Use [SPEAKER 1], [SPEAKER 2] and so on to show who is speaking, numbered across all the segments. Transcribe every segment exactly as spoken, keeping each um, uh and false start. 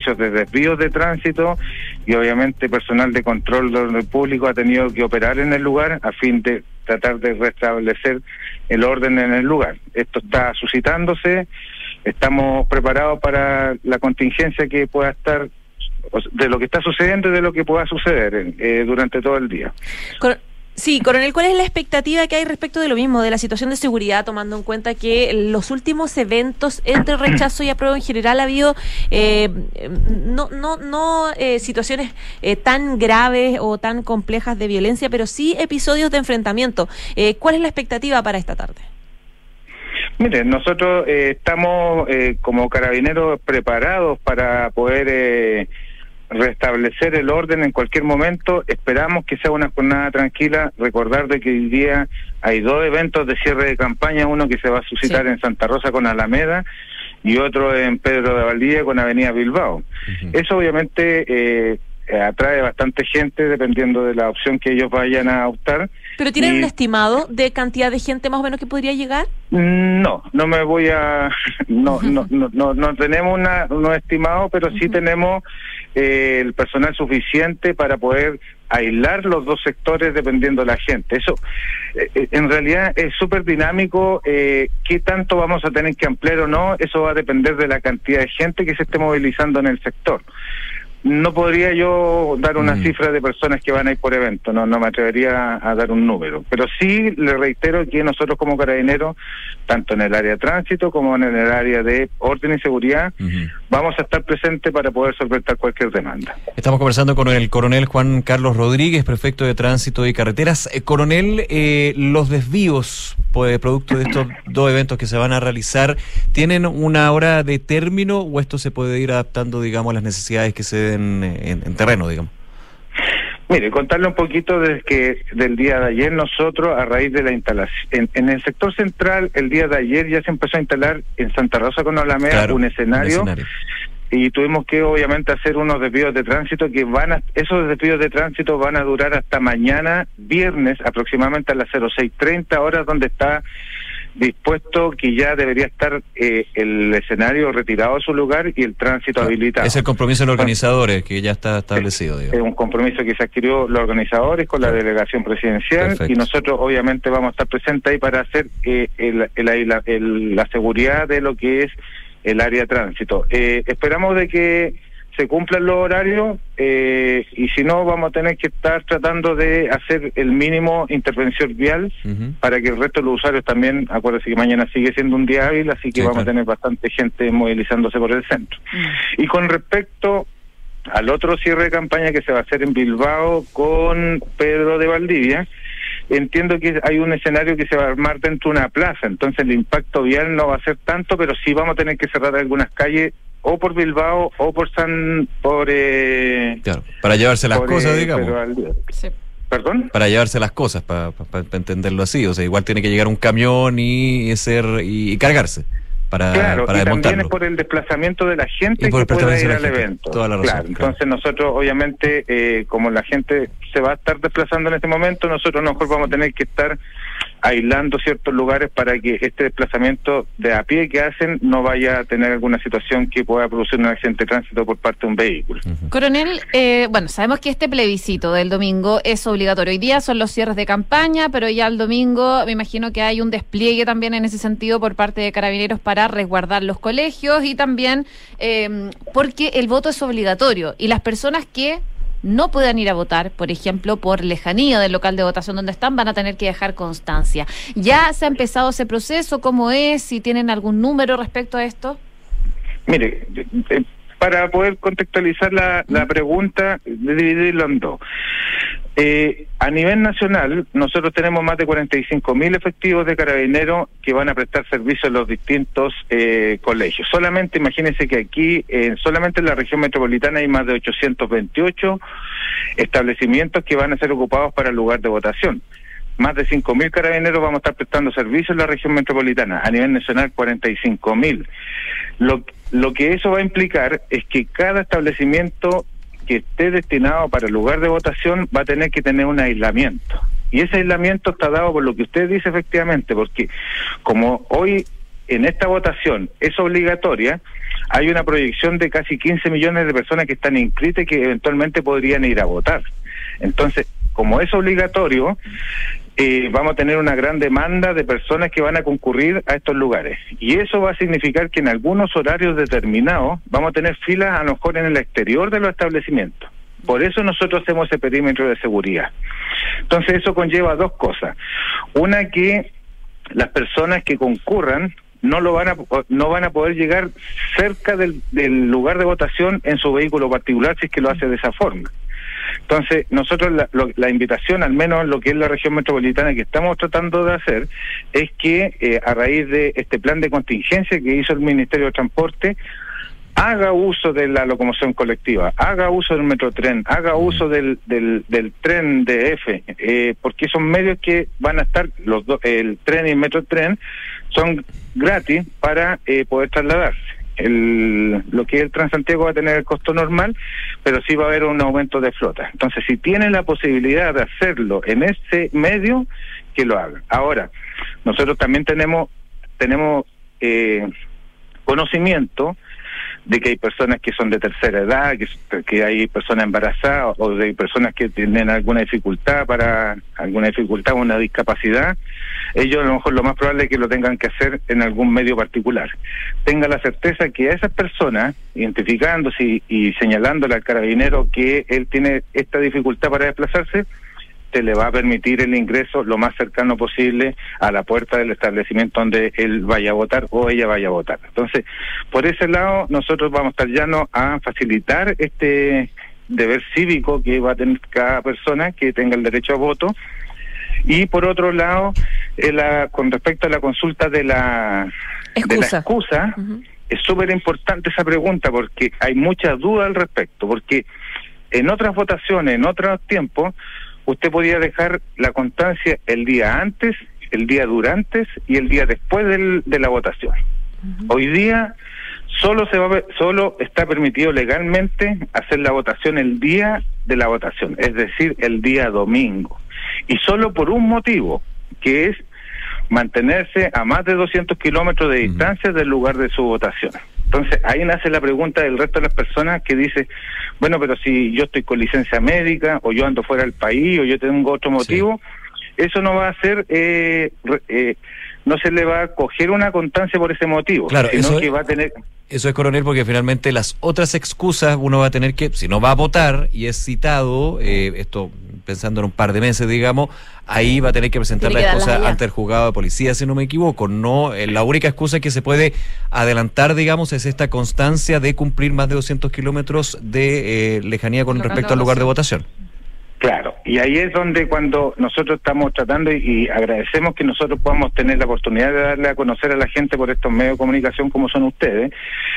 [SPEAKER 1] servicios de desvíos de tránsito y obviamente personal de control del orden público ha tenido que operar en el lugar a fin de tratar de restablecer el orden en el lugar. Esto está suscitándose, estamos preparados para la contingencia que pueda estar, de lo que está sucediendo y de lo que pueda suceder eh, durante todo el día.
[SPEAKER 2] Con... Sí, coronel, ¿cuál es la expectativa que hay respecto de lo mismo, de la situación de seguridad, tomando en cuenta que los últimos eventos entre rechazo y apruebo en general ha habido eh, no no no eh, situaciones eh, tan graves o tan complejas de violencia, pero sí episodios de enfrentamiento? Eh, ¿Cuál es la expectativa para esta tarde?
[SPEAKER 1] Mire, nosotros eh, estamos eh, como carabineros preparados para poder Eh, restablecer el orden en cualquier momento. Esperamos que sea una jornada tranquila. Recordar de que hoy día hay dos eventos de cierre de campaña, uno que se va a suscitar sí. en Santa Rosa con Alameda y otro en Pedro de Valdivia con Avenida Bilbao. Uh-huh. Eso obviamente eh, atrae bastante gente dependiendo de la opción que ellos vayan a optar.
[SPEAKER 2] ¿Pero tienen
[SPEAKER 1] y...
[SPEAKER 2] un estimado de cantidad de gente más o menos que podría llegar?
[SPEAKER 1] No, no me voy a... No, uh-huh. no, no, no, no tenemos una, unos estimados, pero sí uh-huh. tenemos eh, el personal suficiente para poder aislar los dos sectores dependiendo de la gente. Eso eh, en realidad es súper dinámico. Eh, ¿Qué tanto vamos a tener que ampliar o no? Eso va a depender de la cantidad de gente que se esté movilizando en el sector. No podría yo dar una mm. cifra de personas que van a ir por evento, no no me atrevería a, a dar un número, pero sí le reitero que nosotros como carabineros, tanto en el área de tránsito como en el área de orden y seguridad, mm-hmm. vamos a estar presentes para poder solventar cualquier demanda.
[SPEAKER 3] Estamos conversando con el coronel Juan Carlos Rodríguez, prefecto de Tránsito y Carreteras. Eh, coronel, eh, los desvíos, pues, producto de estos dos eventos que se van a realizar, ¿tienen una hora de término o esto se puede ir adaptando, digamos, a las necesidades que se En, en, en terreno, digamos?
[SPEAKER 1] Mire, contarle un poquito desde que del día de ayer nosotros, a raíz de la instalación, en, en el sector central, el día de ayer ya se empezó a instalar en Santa Rosa con Alameda claro, un, escenario, un escenario, y tuvimos que obviamente hacer unos desvíos de tránsito que van a, esos desvíos de tránsito van a durar hasta mañana, viernes, aproximadamente a las cero seis treinta horas, donde está dispuesto que ya debería estar eh, el escenario retirado de su lugar y el tránsito claro, habilitado.
[SPEAKER 3] Es el compromiso de los organizadores que ya está establecido.
[SPEAKER 1] Es, es un compromiso que se adquirió los organizadores con la delegación presidencial. Perfecto. Y nosotros obviamente vamos a estar presentes ahí para hacer eh, el, el, el, el, la seguridad de lo que es el área de tránsito. Eh, esperamos de que se cumplan los horarios eh, y si no vamos a tener que estar tratando de hacer el mínimo intervención vial uh-huh. para que el resto de los usuarios también, acuérdense que mañana sigue siendo un día hábil, así que sí, vamos claro. a tener bastante gente movilizándose por el centro. Uh-huh. Y con respecto al otro cierre de campaña que se va a hacer en Bilbao con Pedro de Valdivia, entiendo que hay un escenario que se va a armar dentro de una plaza, entonces el impacto vial no va a ser tanto, pero sí vamos a tener que cerrar algunas calles o por Bilbao o por San... por eh,
[SPEAKER 3] claro, para llevarse las
[SPEAKER 1] por,
[SPEAKER 3] cosas,
[SPEAKER 1] eh,
[SPEAKER 3] digamos.
[SPEAKER 1] Al,
[SPEAKER 2] sí.
[SPEAKER 1] ¿Perdón?
[SPEAKER 3] Para llevarse las cosas, para pa, pa, pa entenderlo así. O sea, igual tiene que llegar un camión y ser y, y cargarse para,
[SPEAKER 1] claro,
[SPEAKER 3] para
[SPEAKER 1] y
[SPEAKER 3] desmontarlo.
[SPEAKER 1] También es por el desplazamiento de la gente que pueda ir al evento.
[SPEAKER 3] Toda la razón,
[SPEAKER 1] claro,
[SPEAKER 3] claro.
[SPEAKER 1] Entonces nosotros, obviamente, eh, como la gente se va a estar desplazando en este momento, nosotros a lo mejor vamos a tener que estar aislando ciertos lugares para que este desplazamiento de a pie que hacen no vaya a tener alguna situación que pueda producir un accidente de tránsito por parte de un vehículo.
[SPEAKER 4] Uh-huh. Coronel, eh, bueno, sabemos que este plebiscito del domingo es obligatorio. Hoy día son los cierres de campaña, pero ya el domingo me imagino que hay un despliegue también en ese sentido por parte de Carabineros para resguardar los colegios y también eh, porque el voto es obligatorio y las personas que no puedan ir a votar, por ejemplo, por lejanía del local de votación donde están, van a tener que dejar constancia. ¿Ya se ha empezado ese proceso? ¿Cómo es? ¿Si tienen algún número respecto a esto?
[SPEAKER 1] Mire, eh, para poder contextualizar la, la pregunta, de dividirlo en dos. Eh, a nivel nacional, nosotros tenemos más de cuarenta y cinco mil efectivos de carabineros que van a prestar servicio en los distintos eh, colegios. Solamente, imagínense que aquí, eh, solamente en la región metropolitana hay más de ochocientos veintiocho establecimientos que van a ser ocupados para el lugar de votación. Más de cinco mil carabineros vamos a estar prestando servicio en la región metropolitana. A nivel nacional, cuarenta y cinco mil. Lo, lo que eso va a implicar es que cada establecimiento que esté destinado para el lugar de votación va a tener que tener un aislamiento. Y ese aislamiento está dado por lo que usted dice efectivamente, porque como hoy en esta votación es obligatoria, hay una proyección de casi quince millones de personas que están inscritas y que eventualmente podrían ir a votar. Entonces, como es obligatorio, eh, vamos a tener una gran demanda de personas que van a concurrir a estos lugares. Y eso va a significar que en algunos horarios determinados vamos a tener filas a lo mejor en el exterior de los establecimientos. Por eso nosotros hacemos ese perímetro de seguridad. Entonces eso conlleva dos cosas. Una, que las personas que concurran no lo van a no van a poder llegar cerca del, del lugar de votación en su vehículo particular si es que lo hace de esa forma. Entonces, nosotros la, lo, la invitación, al menos en lo que es la región metropolitana que estamos tratando de hacer, es que eh, a raíz de este plan de contingencia que hizo el Ministerio de Transporte, haga uso de la locomoción colectiva, haga uso del metrotren, haga uso del del, del tren D F, eh, porque son medios que van a estar, los dos, el tren y el metrotren, son gratis para eh, poder trasladarse. El, lo que es el Transantiago va a tener el costo normal, pero sí va a haber un aumento de flota. Entonces, si tienen la posibilidad de hacerlo en ese medio, que lo hagan. Ahora, nosotros también tenemos tenemos eh, conocimiento de que hay personas que son de tercera edad, que, que hay personas embarazadas o de personas que tienen alguna dificultad para alguna dificultad o una discapacidad. Ellos a lo mejor lo más probable es que lo tengan que hacer en algún medio particular. Tenga la certeza que a esas personas, identificándose y, y señalándole al carabinero que él tiene esta dificultad para desplazarse, se le va a permitir el ingreso lo más cercano posible a la puerta del establecimiento donde él vaya a votar o ella vaya a votar. Entonces, por ese lado, nosotros vamos a estar llanos a facilitar este deber cívico que va a tener cada persona que tenga el derecho a voto. Y por otro lado, eh, la, con respecto a la consulta de la excusa, de la excusa uh-huh. es súper importante esa pregunta porque hay muchas dudas al respecto, porque en otras votaciones, en otros tiempos, usted podía dejar la constancia el día antes, el día durante y el día después del, de la votación. Uh-huh. Hoy día solo se va a ver, solo está permitido legalmente hacer la votación el día de la votación, es decir, el día domingo. Y solo por un motivo, que es mantenerse a más de doscientos kilómetros de distancia uh-huh. del lugar de su votación. Entonces, ahí nace la pregunta del resto de las personas que dice, bueno, pero si yo estoy con licencia médica, o yo ando fuera del país, o yo tengo otro motivo, sí. eso no va a ser, eh, eh, no se le va a coger una constancia por ese motivo,
[SPEAKER 3] claro,
[SPEAKER 1] sino
[SPEAKER 3] eso
[SPEAKER 1] que
[SPEAKER 3] es,
[SPEAKER 1] va a tener...
[SPEAKER 3] Eso es, coronel, porque finalmente las otras excusas uno va a tener que, si no va a votar y es citado, eh, esto pensando en un par de meses, digamos, ahí va a tener que presentar la excusa ante el juzgado de policía, si no me equivoco. No, eh, la única excusa que se puede adelantar, digamos, es esta constancia de cumplir más de doscientos kilómetros de eh, lejanía con respecto al lugar de votación.
[SPEAKER 1] Claro, y ahí es donde cuando nosotros estamos tratando y, y agradecemos que nosotros podamos tener la oportunidad de darle a conocer a la gente por estos medios de comunicación como son ustedes,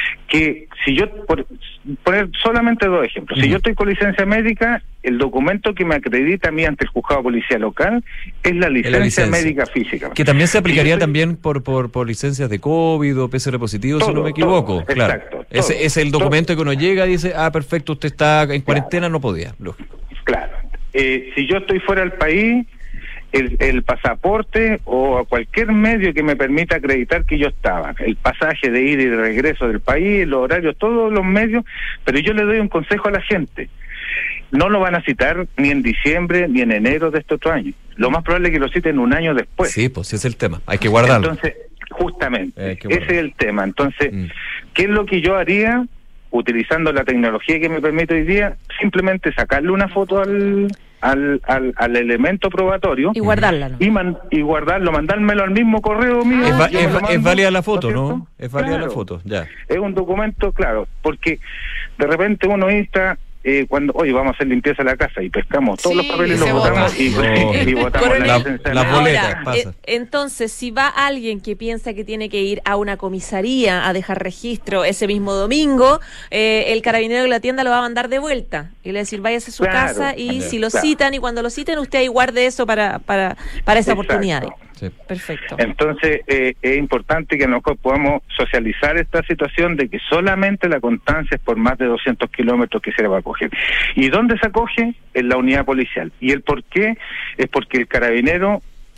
[SPEAKER 1] que si yo, por poner solamente dos ejemplos, uh-huh. si yo estoy con licencia médica, el documento que me acredita a mí ante el juzgado de policía local es la licencia, la licencia. médica física.
[SPEAKER 3] Que también se aplicaría si estoy... también por, por por licencias de COVID o P C R positivo, todo, si no me equivoco.
[SPEAKER 1] Todo,
[SPEAKER 3] claro.
[SPEAKER 1] Exacto.
[SPEAKER 3] Ese es el documento todo. Que uno llega y dice, ah, perfecto, usted está en cuarentena, claro. no podía. Lógico.
[SPEAKER 1] Claro. Eh, si yo estoy fuera del país, el, el pasaporte o cualquier medio que me permita acreditar que yo estaba, el pasaje de ida y de regreso del país, los horarios, todos los medios, pero yo le doy un consejo a la gente. No lo van a citar ni en diciembre ni en enero de este otro año. Lo más probable es que lo citen un año después.
[SPEAKER 3] Sí, pues ese es el tema, hay que guardarlo.
[SPEAKER 1] Entonces, justamente, ese es el tema. Entonces, mm. ¿qué es lo que yo haría? Utilizando la tecnología que me permite hoy día, simplemente sacarle una foto al al, al, al elemento probatorio
[SPEAKER 2] y guardarla, ¿no?
[SPEAKER 1] y, man, y guardarlo, mandármelo al mismo correo mío.
[SPEAKER 3] Es, va, es, mando, es válida la foto, ¿no? ¿no? Es válida claro, la foto, ya.
[SPEAKER 1] Es un documento, claro, porque de repente uno insta eh, cuando, oye, vamos a hacer limpieza de la casa y pescamos todos
[SPEAKER 4] sí,
[SPEAKER 1] los papeles, los botamos y,
[SPEAKER 3] no.
[SPEAKER 1] y, y botamos la,
[SPEAKER 3] la,
[SPEAKER 1] licencia.
[SPEAKER 3] la boleta.
[SPEAKER 2] Ahora, eh, entonces, si va alguien que piensa que tiene que ir a una comisaría a dejar registro ese mismo domingo, eh, el carabinero de la tienda lo va a mandar de vuelta y le va a decir, váyase a su claro, casa y claro, si lo claro. citan y cuando lo citen, usted ahí guarde eso para, para, para esa Exacto. oportunidad.
[SPEAKER 3] Sí.
[SPEAKER 2] Perfecto.
[SPEAKER 1] Entonces, eh, es importante que nosotros podamos socializar esta situación de que solamente la constancia es por más de doscientos kilómetros que se le va a coger. ¿Y dónde se acoge? En la unidad policial. ¿Y el por qué? Es porque el carabinero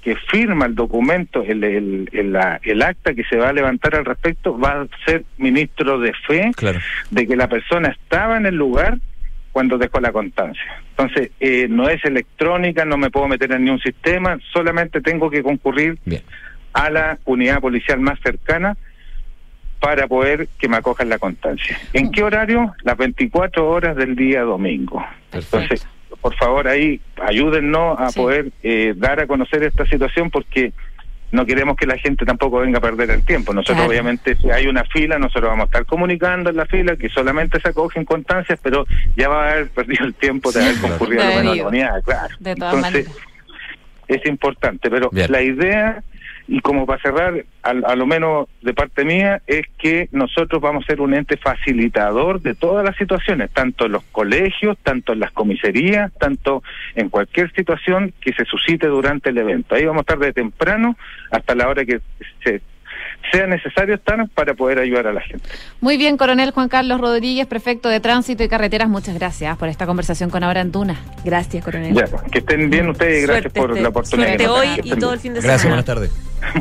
[SPEAKER 1] que firma el documento, el, el, el, la, el acta que se va a levantar al respecto, va a ser ministro de fe,
[SPEAKER 3] claro,
[SPEAKER 1] de que la persona estaba en el lugar cuando dejó la constancia. Entonces, eh, no es electrónica, no me puedo meter en ningún sistema, solamente tengo que concurrir Bien. a la unidad policial más cercana para poder que me acojan la constancia. ¿En qué horario? Las veinticuatro horas del día domingo. Perfecto. Entonces, por favor, ahí ayúdennos a sí. poder eh, dar a conocer esta situación, porque no queremos que la gente tampoco venga a perder el tiempo. Nosotros, claro. obviamente, si hay una fila, nosotros vamos a estar comunicando en la fila que solamente se acogen constancias, pero ya va a haber perdido el tiempo de haber concurrido a la unidad, claro.
[SPEAKER 4] De todas
[SPEAKER 1] Entonces,
[SPEAKER 4] maneras.
[SPEAKER 1] es importante, pero
[SPEAKER 3] Bien.
[SPEAKER 1] la idea, y como para cerrar, a, a lo menos de parte mía, es que nosotros vamos a ser un ente facilitador de todas las situaciones, tanto en los colegios, tanto en las comisarías, tanto en cualquier situación que se suscite durante el evento. Ahí vamos a estar de temprano hasta la hora que se, sea necesario estar para poder ayudar a la gente.
[SPEAKER 4] Muy bien, coronel Juan Carlos Rodríguez, prefecto de Tránsito y Carreteras, muchas gracias por esta conversación con Ahora en Duna.
[SPEAKER 2] Gracias, coronel.
[SPEAKER 1] Ya, que estén bien ustedes y gracias
[SPEAKER 2] Suerte
[SPEAKER 1] por
[SPEAKER 2] este,
[SPEAKER 1] la oportunidad.
[SPEAKER 2] Suerte
[SPEAKER 1] que nos
[SPEAKER 2] hoy
[SPEAKER 1] dan.
[SPEAKER 2] y todo el fin de semana.
[SPEAKER 3] Gracias, buenas tardes.